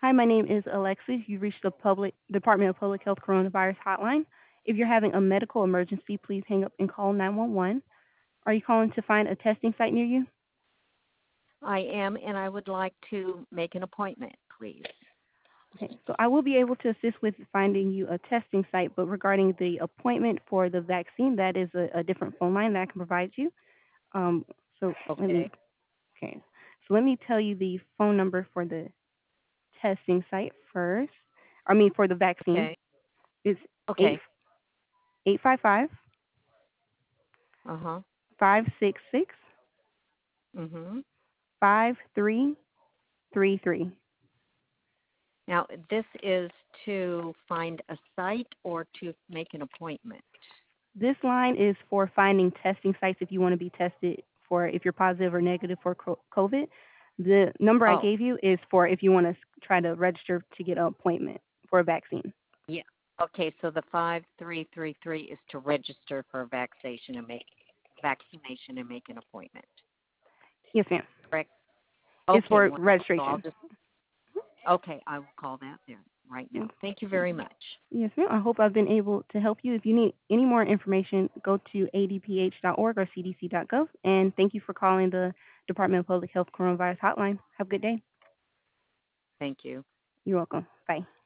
Hi, my name is Alexis. You reached the Department of Public Health Coronavirus Hotline. If you're having a medical emergency, please hang up and call 911. Are you calling to find a testing site near you? I am, and I would like to make an appointment, please. Okay, so I will be able to assist with finding you a testing site, but regarding the appointment for the vaccine, that is a different phone line that I can provide you. Um, so let me, Okay. okay, so let me tell you the phone number for the testing site first. I mean, for the vaccine. Okay. It's eight Okay. 855 Uh-huh. 566 Mhm. 5333. Now, this is to find a site or to make an appointment. This line is for finding testing sites if you want to be tested for if you're positive or negative for COVID. The number I Oh, gave you is for if you want to try to register to get an appointment for a vaccine. yeah. Okay, so the 5333 is to register for vaccination and make an appointment. Yes, ma'am. Correct? It's Okay, for wonderful. So I'll registration. just okay, I will call that there right now. Thank you very much. Yes, ma'am. I hope I've been able to help you. If you need any more information, go to adph.org or cdc.gov. And thank you for calling the Department of Public Health Coronavirus Hotline. Have a good day. Thank you. You're welcome. Bye.